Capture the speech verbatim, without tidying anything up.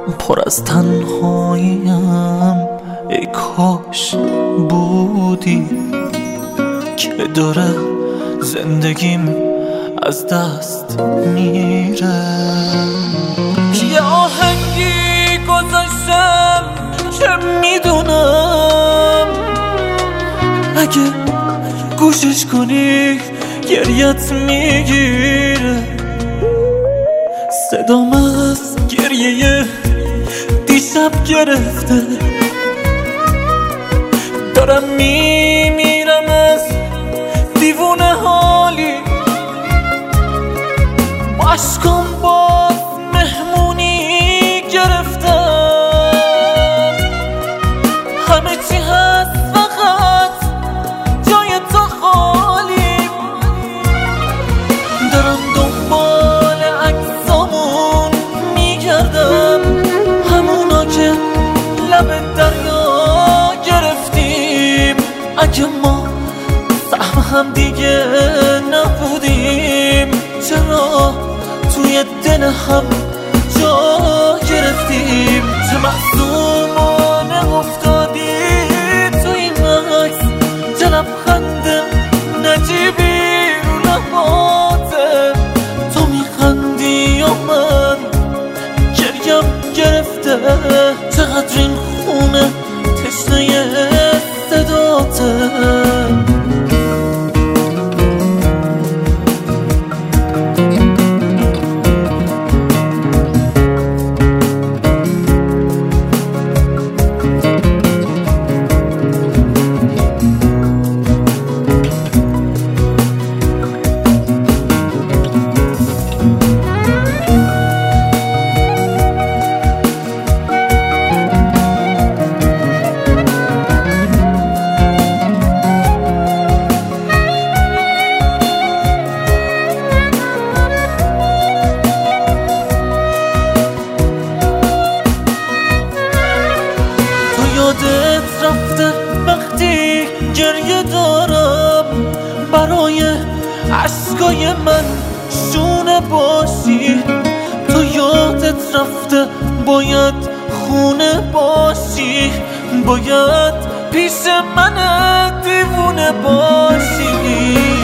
پر از تنهاییم، ای کاش بودی که داره زندگیم از دست میره. یه آهنگی گذاشتم که میدونم اگه گوشش کنی گریت میگیره. صدام از گریه دیشب گرفته، دارم میمیرم از دیوونه حالی. با عشقام باز مهمونی گرفتم، همه چی هست فقط جای تو خالی. دارم دنبال عکسامون میگردم، همونا که لب دریا گرفتیم. اگه ما سهم هم دیگه نبودیم، چرا توی دل هم جا گرفتیم؟ چه معصومانه افتادی تو این عکس، چه لبخند نجیبی رو لباته. تو میخندی یا من گریم گرفته؟ چقدر این خونه تشنه صداته. یادت رفته وقتی گریه دارم، برای عشقای من شونه باشی. تو یادت رفته باید خونه باشی، باید پیش من دیوونه باشی.